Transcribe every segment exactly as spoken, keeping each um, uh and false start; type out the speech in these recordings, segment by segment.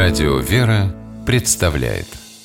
Радио «Вера» представляет.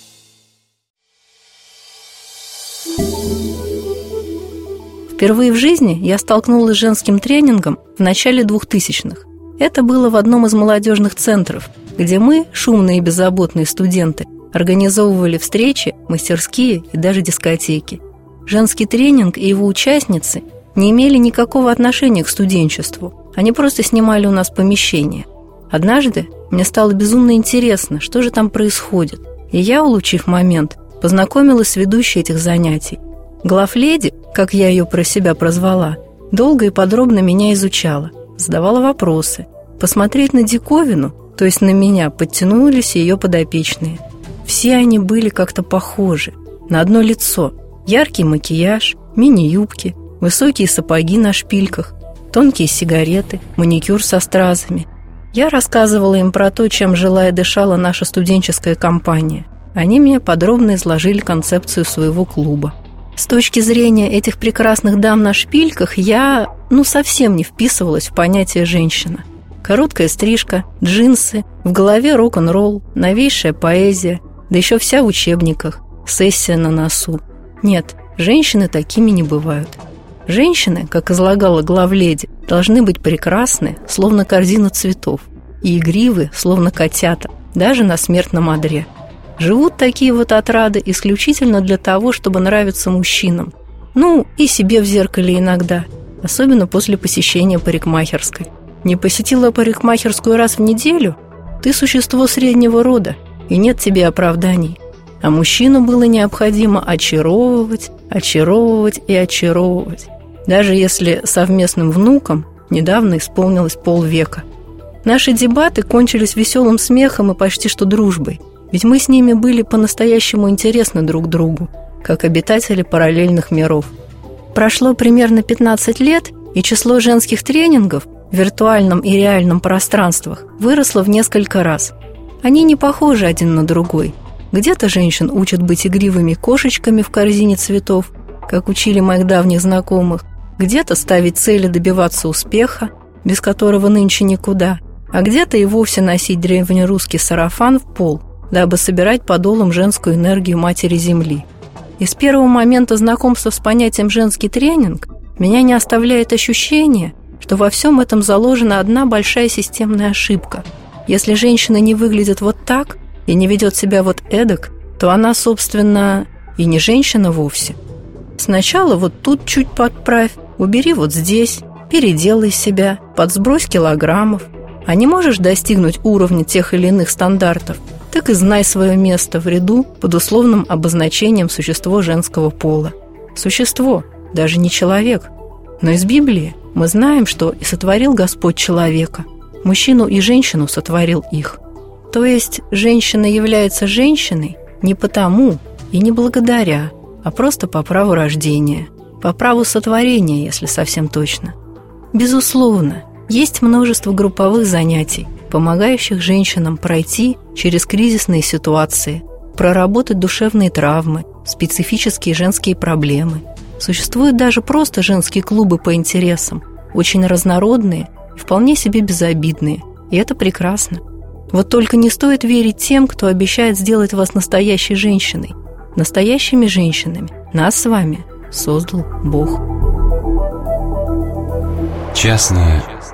Впервые в жизни я столкнулась с женским тренингом в начале двухтысячных. Это было в одном из молодежных центров, где мы, шумные и беззаботные студенты, организовывали встречи, мастерские и даже дискотеки. Женский тренинг и его участницы не имели никакого отношения к студенчеству. Они просто снимали у нас помещение. Однажды мне стало безумно интересно, что же там происходит. И я, улучив момент, познакомилась с ведущей этих занятий. Главледи, как я ее про себя прозвала, долго и подробно меня изучала, задавала вопросы. Посмотреть на диковину, то есть на меня, подтянулись ее подопечные. Все они были как-то похожи, на одно лицо. Яркий макияж, мини-юбки, высокие сапоги на шпильках, тонкие сигареты, маникюр со стразами. Я рассказывала им про то, чем жила и дышала наша студенческая компания. Они мне подробно изложили концепцию своего клуба. С точки зрения этих прекрасных дам на шпильках я, ну, совсем не вписывалась в понятие «женщина». Короткая стрижка, джинсы, в голове рок-н-ролл, новейшая поэзия, да еще вся в учебниках, сессия на носу. Нет, женщины такими не бывают. Женщины, как излагала главледи, должны быть прекрасны, словно корзина цветов, и игривы, словно котята, даже на смертном одре. Живут такие вот отрады исключительно для того, чтобы нравиться мужчинам. Ну, и себе в зеркале иногда, особенно после посещения парикмахерской. Не посетила парикмахерскую раз в неделю? Ты существо среднего рода, и нет тебе оправданий. А мужчину было необходимо очаровывать, очаровывать и очаровывать. Даже если совместным внукам недавно исполнилось полвека. Наши дебаты кончились веселым смехом и почти что дружбой. Ведь мы с ними были по-настоящему интересны друг другу, как обитатели параллельных миров. Прошло примерно пятнадцать лет, и число женских тренингов в виртуальном и реальном пространствах выросло в несколько раз. Они не похожи один на другой. Где-то женщин учат быть игривыми кошечками в корзине цветов, как учили моих давних знакомых, где-то ставить цели добиваться успеха, без которого нынче никуда, а где-то и вовсе носить древнерусский сарафан в пол, дабы собирать подолом женскую энергию Матери Земли. И с первого момента знакомства с понятием «женский тренинг» меня не оставляет ощущение, что во всем этом заложена одна большая системная ошибка. Если женщина не выглядит вот так и не ведет себя вот эдак, то она, собственно, и не женщина вовсе. Сначала вот тут чуть подправь, убери вот здесь, переделай себя, подсбрось килограммов. А не можешь достигнуть уровня тех или иных стандартов, так и знай свое место в ряду под условным обозначением существо женского пола. Существо, даже не человек. Но из Библии мы знаем, что и сотворил Господь человека, мужчину и женщину сотворил их. То есть женщина является женщиной не потому и не благодаря, а просто по праву рождения, по праву сотворения, если совсем точно. Безусловно, есть множество групповых занятий, помогающих женщинам пройти через кризисные ситуации, проработать душевные травмы, специфические женские проблемы. Существуют даже просто женские клубы по интересам, очень разнородные и вполне себе безобидные, и это прекрасно. Вот только не стоит верить тем, кто обещает сделать вас настоящей женщиной. Настоящими женщинами нас с вами создал Бог. Частное